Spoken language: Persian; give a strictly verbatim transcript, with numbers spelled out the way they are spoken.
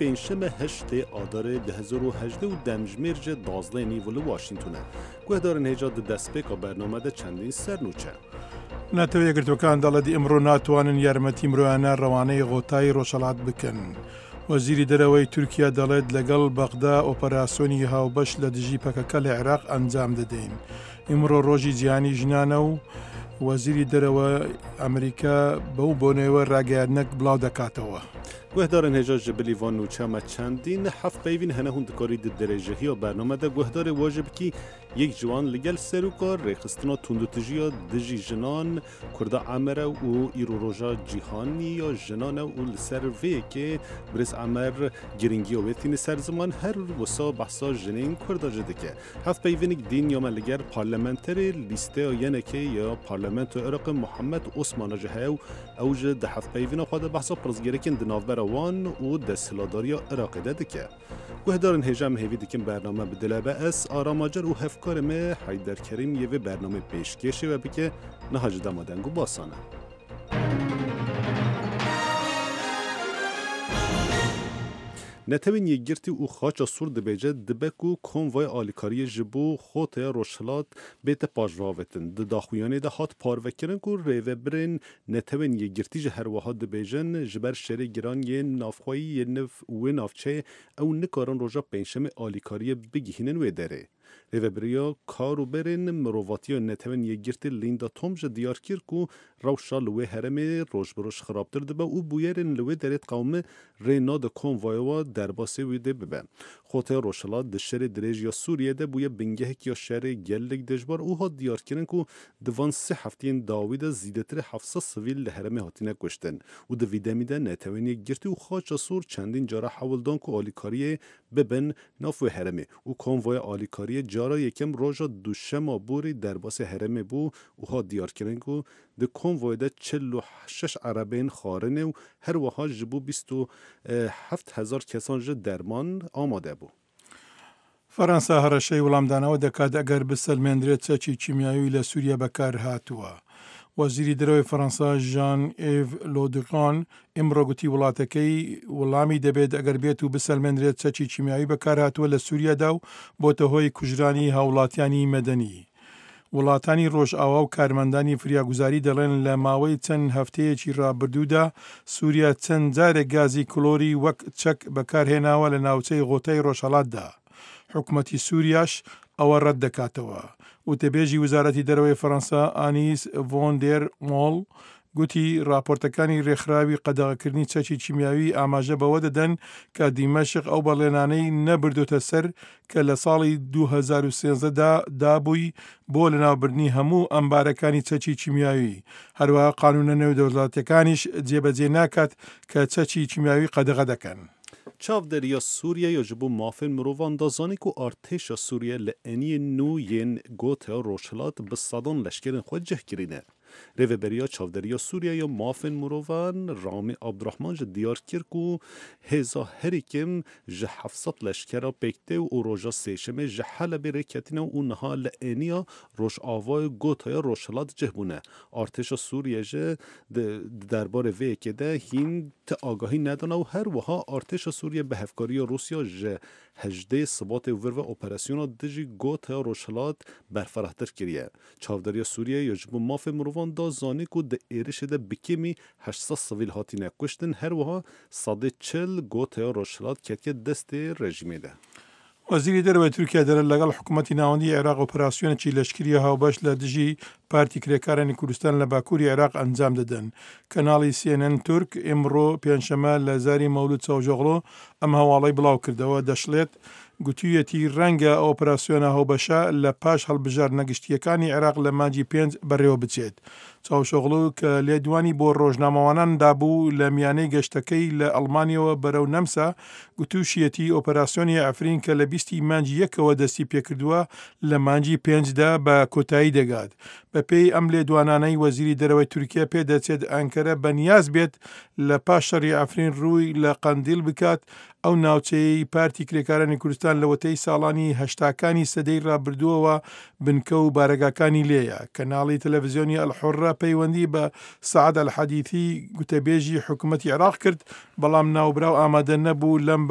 پنجشنبه هشت آذر دو هزار و هجده و دمجمیر جه دازده نیول واشنطنه گوهدارن هجاد دستپیکا برنامه ده چندین سرنوچه ناتەوە یەکگرتوەکان دەڵێت ئەمڕۆ ناتوانن یارمەتی مرۆیانە ڕەوانەی غۆتای ڕۆژهەڵات بکەن. وەزیری دەرەوەی تورکیا دەڵێت لەگەڵ بەغدا ئۆپەراسیۆنی هاوبەش لە دژی پەکەکە لە عێراق ئەنجام دەدەین. ئیمڕۆ ڕۆژی جیهانی ژنانە و وەزیری دەرەوە ئەمریکا بەو بۆنەوە ڕاگەیاندنەک بڵاو دەکاتەوە. گوهدارن هجا جبلی وان نوچه ما چندین حف بیوین هنه هون دکاری ده درجهی و برنامه ده گوهدار واجب کی یک جوان لگل سروکار ریخستنا تندوتجی یا دجی جنان کرده عمره و ایرو روژا جیهانی یا جنان و لسر وی که برس عمر گرینگی و ویتین سر زمان هر وسا بحثا جنین کرده جده که حف بیوینک دین یا ملگر پارلمنتری لیسته یعنی که یا پارلمنت عراق محمد عثمان جهه و اوج ده حف بیوین خواده بحثا پرزگیرکن دنافبر وان و دستلاداری عراق ده که گوهدارن هجام هیوی دکن برنامه بدلبه اس آراماجر و هفکار مه حیدر کریم یه برنامه پیشکشه و بکه نهاج دمادنگو باسانه نتوین یگرتی او خاچا سور دبیجه دبکو کنوای آلیکاری جبو خوته روشلات بیت پاجراوتن د داخویانه ده هات پاروکرن کو ریوه برن نتوین یگرتی جه هر وها دبیجن جبر شری گران یه نافخوایی یه نف و نافچه او نکارن روژا پنشم آلیکاری بگیهنن و داره ریوه بریا کارو برن مروواتی و نتوین یگرتی لیندا تومج دیار کر کو روشا لوه هرمه روش بروش خرابتر دبه او بویرن لوه دارید قومه رینا ده کنوایوا درباسه ویده ببه خوته روشلا ده شهر دریج یا سوریه ده بویه بنگهک یا شهر گلک دجبار او ها دیار کرن کو دوان سه هفتین داوید زیدتر هفتصد سویل لحرمه هاتینه کشتن و ده ویده میده نتوینی گرتی و خاچا سور چندین جارا حولدان کو آلیکاریه ببن نافو حرمه و کنوای آلیکاریه جارا یکم روژا دوشما بوری درباسه حرمه بو و ها دیار کرن کو ده کنوای ده چل و شش عربین خارنه و هر وها جبو بیست و هفت هزار کسان جه درمان آماده بو. فەرەنسا هەڕەشەی وەڵامدانەوە دەکات ئەگەر بسەلمێنرێت چەکی کیمیاوی لە سووریا بەکار هاتووە. وەزیری دەرەوەی فەرەنسا ژان ئێڤ لۆدغان ئیمڕۆ گوتی وڵاتەکەی وەڵامی دەبێت ئەگەر بێت و بسەلمێنرێت چەکی کیمیاوی بەکار هاتووە لە سووریادا و بۆتە هۆی کوژرانی هاوڵاتیانی مەدەنی. وڵاتانی ڕۆژئاوا و کارمەندانی فریاگوزاری دەڵێن لە ماوەی چەند هەفتەیەکی ڕابردوودا سووریا چەند جارێک گازی کلۆری وەک چەک بەکارهێناوە لە ناوچەی غۆتای ڕۆژهەڵاتدا. حکومەتی سووریاش ئەوە ڕەت دەکاتەوە. وتەبێژی وزارەتی دەرەوەی فەرەنسا ئانیس ڤۆندێر مۆڵ گوتی راپۆرتەکانی ڕێکخراوی قەدەغەکردنی چەکی کیمیاوی ئاماژە بەوە دەدەن کە دیمەشق ئەو بەڵێنانەی نەبردوتە سەر کە لە ساڵی دوو هەزار و سێنزەدا دابووی بۆ لەناوبردنی هەموو ئەمبارەکانی چەکی کیمیاوی. هەروەها قانونە نێودەوڵەتیەکانیش جێبەجێ ناکات کە چەکی کیمیاوی قەدەغە دەکەن. چاودێریە سووریا یا ji bo mafên mirovan da zanî ku artêşa Sûriye li eniyê nû yên goteya Rojhilat bi sedan leşkerên xwe cih kirîne. Rêveberiya çavderiya Sûriya ya mafên mirovan Ramî Abdurahman ji diyar kir ku hêza herî kim ji hevsed leşkera pêktê û roja sêşemê ji Helebê rêketîne û niha li êniya Rojavayê goteya Rojhilat cih bûne. Artêşa Sûriye jî di derbarê vê yekê de hîn ti agahî nedana û her wiha artêşa Sûriye bi hevkariya Rûsya ji hejdê Sibatê vir ve operasyona dijî goteya Rojhilat berferahtir kiriye. Çavderiya Sûriye ya ji bo mafê mirovan da zanî ku di êrişê de bikêmî heştsed sivîl hatîne kuştin her wiha sedê çil goteya Rojhilat ketiye destê rejimê de. وەزیری دەرەوەی تورکیا دەڵێت لەگەڵ حکوومەتی ناوەندی عێراق ئۆپەراسیۆنێکی لەشکریە هاوبەش لە دژی پارتی کرێکارانی کوردستان لە باکووری عێراق ئەنجام دەدەن. کەناڵی سی ئێن ئێن تورک ئیمڕۆ پێنجشەمە لە زاری مەولود چاوژۆغڵۆ ئەم هەواڵەی بڵاو کردەوە دەشڵێت گوتوویەتی ڕەنگە ئۆپەراسیۆنە هەوبەشە لە پاش هەڵبژاردنە گشتیەکانی عێراق لە مانجی پێنج بەڕێوە بچێت. چاوشۆغڵۆ کە لێدوانی بۆ ڕۆژنامەوانان دابوو لە میانەی گەشتەکەی لە ئەڵمانیەوە بەرەو نەمسا گوتوشیەتی ئۆپەراسیۆنی ئەفرین کە لە بیستی مانجی یەکەوە دەستی پێکردووە لە مانجی پێنجدا بە کۆتایی دەگات. بەپێی ئەم لێدوانانەی وەزیری دەرەوەی تورکیا پێدەچێت ئەنکەرە بەنیاز بێت لە پاش شەڕی ئەفرین ڕووی لە قەندیل بکات ئەو ناوچەی پارتی کرێکارانی کوردستان لە وەتەی ساڵانی هەشتاکانی سەدەی ڕابردووەوە بنکە و بارەگاکانی لێیە. کەناڵی تەلەڤیزیۆنی ئەلحورە پەیوەندی بە سەعەد ئەلحەدیثی گوتەبێژی حکوومەتی عێراق کرد بەڵام ناوبراو ئامادە نەبوو لەم